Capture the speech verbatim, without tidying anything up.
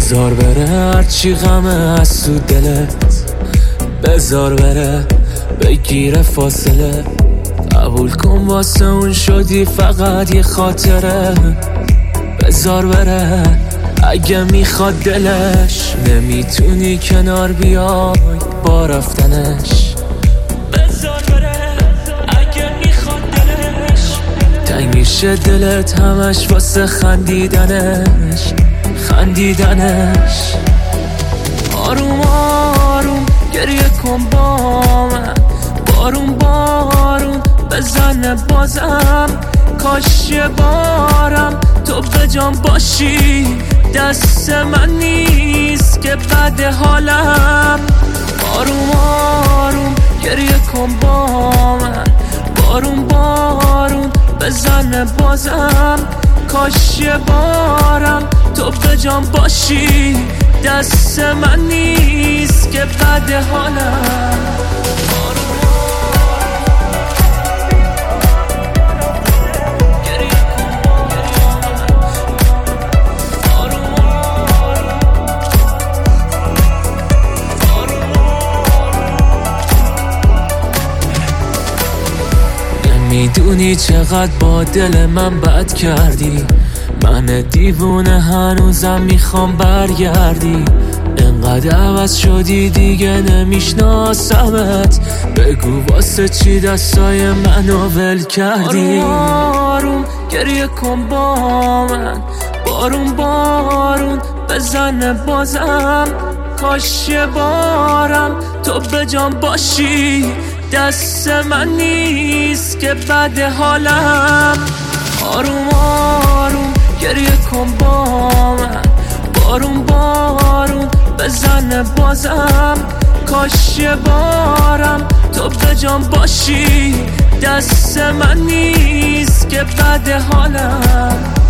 بذار بره هرچی غمه از تو دلت، بذار بره بگیره فاصله. قبول کن واسه اون شدی فقط یه خاطره. بذار بره اگه میخواد دلش، نمیتونی کنار بیای با رفتنش. بذار بره اگه میخواد دلش، تنگ میشه دلت همش واسه خندیدنش خندیدنش. آروم آروم گریه کن با من، بارون بارون بزنه بازم. کاش یه بارم تو به جان باشی، دست من نیست که بد حالم. آروم آروم گریه کن با من، بارون بارون بزنه بازم. کاش یه بارم تو به جان باشی، دست من نیست که بد حالم. میدونی چقدر با دل من بد کردی، من دیوونه هنوزم میخوام برگردی. انقدر عوض شدی دیگه نمیشناسمت، بگو واسه چی دستای منو ول کردی. آروم آروم گریه کن با من، بارون بارون بزنه بازم. کاش یه بارم تو به جان باشی، دست من نیست که بد حالم. آروم آروم گریه کن با من، بارون بارون بزنه بازم. کاش یه بارم تو به جان باشی، دست من نیست که بد حالم.